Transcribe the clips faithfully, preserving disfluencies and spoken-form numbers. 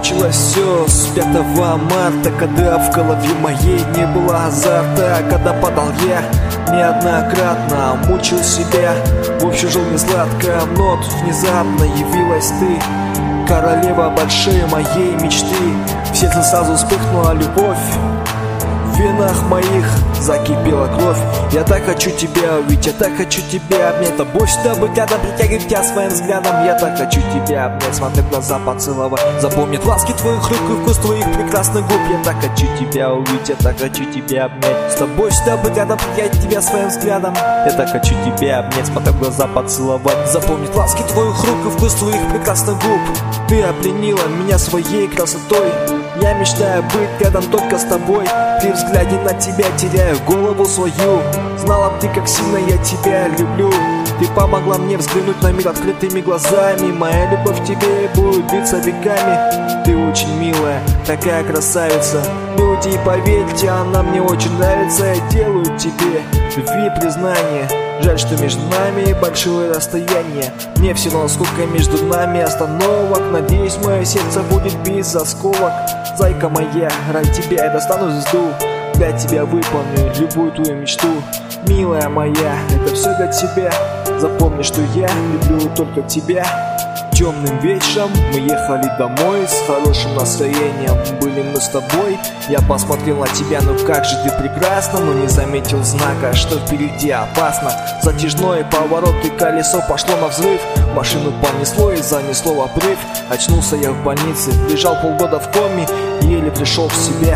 Началось все с пятого марта, когда в голове моей не было азарта. Когда падал я неоднократно, мучил себя, в общем жил не сладко. Но тут внезапно явилась ты, королева большой моей мечты. В сердце сразу вспыхнула любовь, в венах моих закипела кровь. Я так хочу тебя увидеть, я так хочу тебя обнять, тобой всегда быть рядом, притягивать тебя своим взглядом. Я так хочу тебя обнять, смотри в глаза, поцеловать, запомнить ласки твоих рук и вкус твоих прекрасных губ. Я так хочу тебя увидеть, я так хочу тебя обнять, с тобой всегда быть рядом, притягивать тебя своим взглядом. Я так хочу тебя обнять, смотри в глаза, поцеловать, запомнить ласки твоих рук и вкус твоих прекрасных губ. Ты опленила меня своей красотой, я мечтаю быть рядом только с тобой. При взгляде на тебя теряю голову свою. Знала б ты, как сильно я тебя люблю. Ты помогла мне взглянуть на мир открытыми глазами. Моя любовь к тебе будет длиться веками. Ты очень милая, такая красавица. Люди, поверьте, она мне очень нравится. Я делаю тебе любви признание. Жаль, что между нами большое расстояние. Мне все равно, сколько между нами остановок. Надеюсь, мое сердце будет без осколок. Зайка моя, ради тебя я достану звезду. Для тебя выполню любую твою мечту. Милая моя, это все для тебя. Запомни, что я люблю только тебя. Темным вечером мы ехали домой с хорошим настроением. Были мы с тобой. Я посмотрел на тебя, ну как же ты прекрасна. Но не заметил знака, что впереди опасно. Затяжной поворот и колесо пошло на взрыв. Машину понесло и занесло в обрыв. Очнулся я в больнице, лежал полгода в коме, еле пришел в себя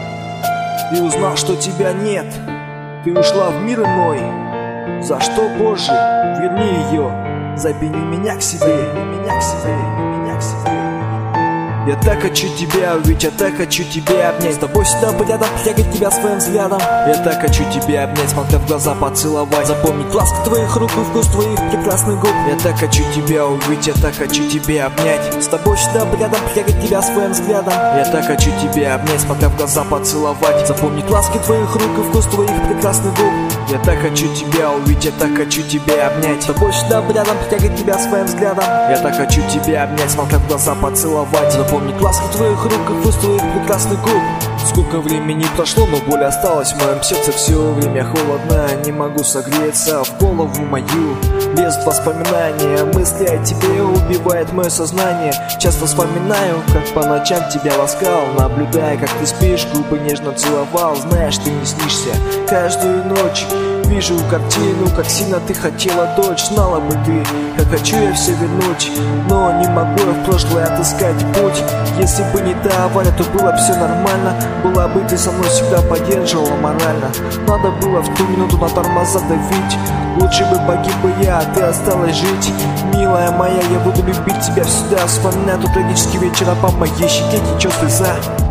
и узнал, что тебя нет. Ты ушла в мир иной. За что, Боже, верни ее. Забери меня к себе, меня к себе, меня к себе. Я так хочу тебя увидеть, я так хочу тебя обнять, с тобой всегда быть рядом, притягивать тебя своим взглядом. Я так хочу тебя обнять, смотря в глаза, поцеловать, запомнить ласку твоих рук и вкус твоих прекрасных губ. Я так хочу тебя увидеть, я так хочу тебя обнять, с тобой всегда быть рядом, притягивать тебя своим взглядом. Я так хочу тебя обнять, смотря в глаза, поцеловать, запомнить ласки твоих рук и вкус твоих прекрасных губ. Я так хочу тебя увидеть, я так хочу тебя обнять, с тобой всегда быть рядом, притягивать тебя своим взглядом. Я так хочу тебя обнять, смотря в глаза, поцеловать, запомнить ласки твоих рук и вкус твоих прекрасных губ. Сколько времени прошло, но боль осталась в моем сердце. Все время холодно, не могу согреться. В голову мою лезут воспоминания. Мысли о тебе убивает мое сознание. Часто вспоминаю, как по ночам тебя ласкал, наблюдая, как ты спишь, губы нежно целовал. Знаешь, ты не снишься каждую ночь. Вижу картину, как сильно ты хотела дочь. Знала бы ты, как хочу я все вернуть, но не могу я в прошлое отыскать путь. Если бы не та авария, то было бы все нормально. Была бы ты со мной всегда поддерживала морально. Надо было в ту минуту на тормоза давить. Лучше бы погиб бы я, а ты осталась жить. Милая моя, я буду любить тебя всегда. Вспоминаю тот трагический вечер, а по моей щеке течет слеза.